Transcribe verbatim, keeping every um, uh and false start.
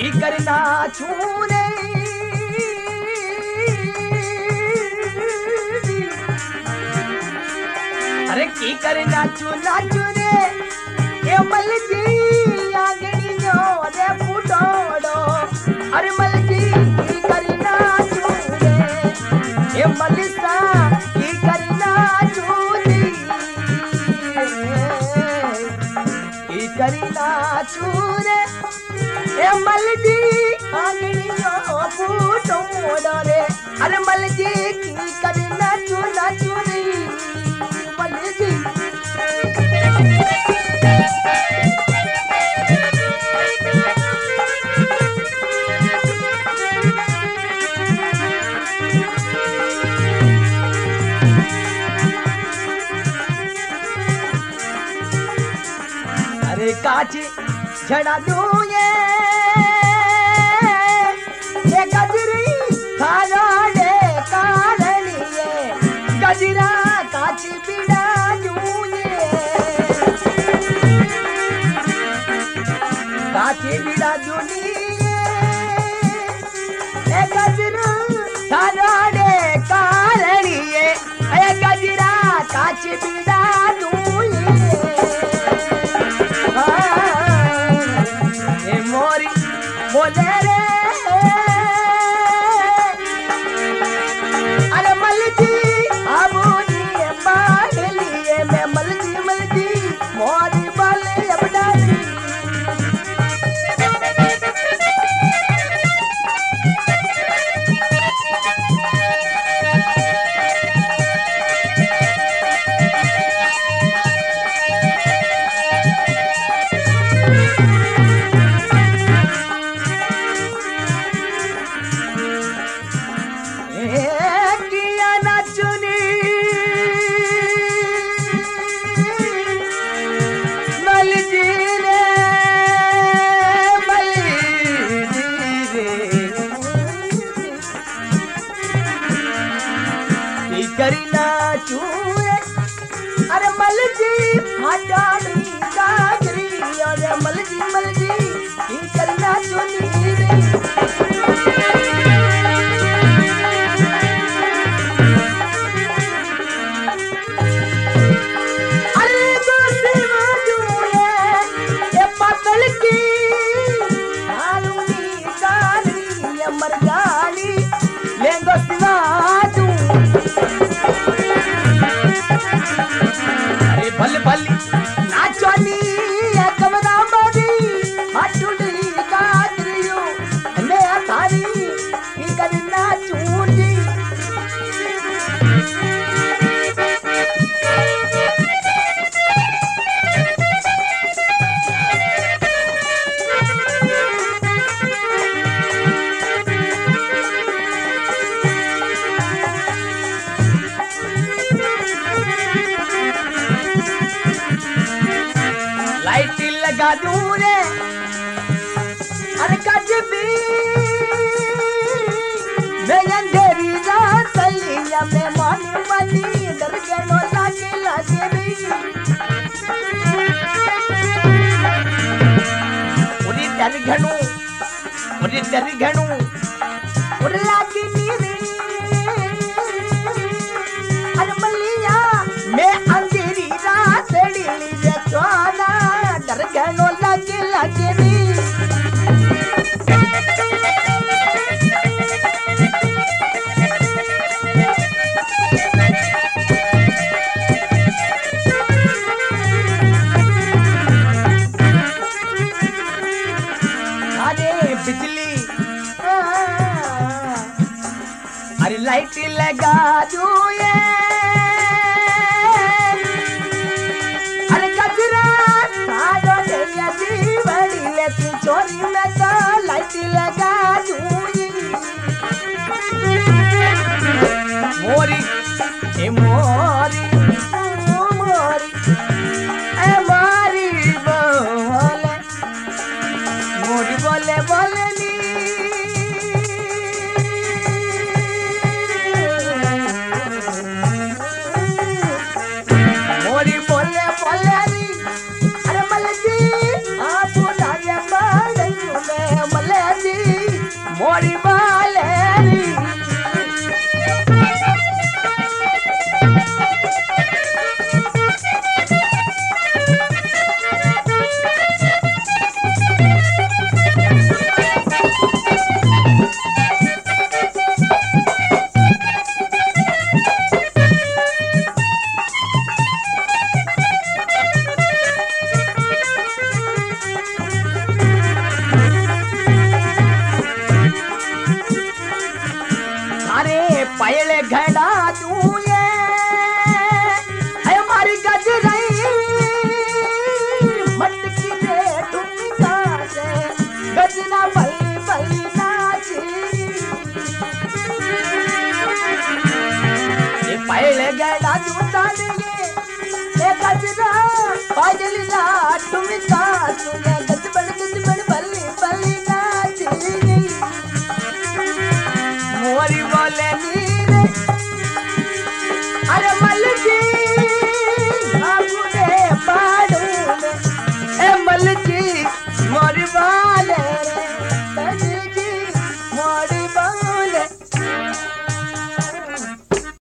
की करना छूरे अरे की करना चूना चूरे ये मल जी आंगनी जो रे फुटोड़ो अरे मल जी की करना छूरे ये मलिसा की करना छूरी की करना छूरे ए मलजी आंगनी जो फूटोड़ो रे अरे मलजी की करना चूना चूरी मलजी अरे काची झड़ा दूं ये ये गजरी खाना दे कारणी ये गजरा काची बिना दूं ये काची बिना दूनी ये गजरा खाना दे कारणी ये ये गजरा काची बिना दूं ये मोरी बोले रे अरे मलजी आबूनी बाहलिए मैं मलजी मलजी मोरी बोले अब डाली करना चूरे अरे मलजी हटानी गाजरी अरे मलजी मलजी की करना चुनी रे अरे गोसे माजूए ये पातल की आलूनी गाजरी ये मरगानी ले गोसवा भल भल नाचनी कमरा मरी हटुड़ी गाजरियो ने थारी की करना चूंजी लाइट लगा दूं रे अरे कजबी मैं अंधेरी रात लिया मैं मानी मानी डर के नो लागे लागे भी उरी डर घणू उरी डर घणू उर लागी नीरी अरे मलिया मैं अंधेरी रात ली रे चोना डर गनो लागे लागे नी अरे बिजली अरे लाइट लगा दूं ये अरे गजरा सारो ले बड़ी लेती चोरी में तो लाइट लगा दूंगी मोरी ए मोरी ओ मोरी ए मोरी बोले मोरी बोले बोले नी मोरी बोले बोले नी अरे मलजी आप उठाए बाड़ू में मले बारी वाले पहले घड़ा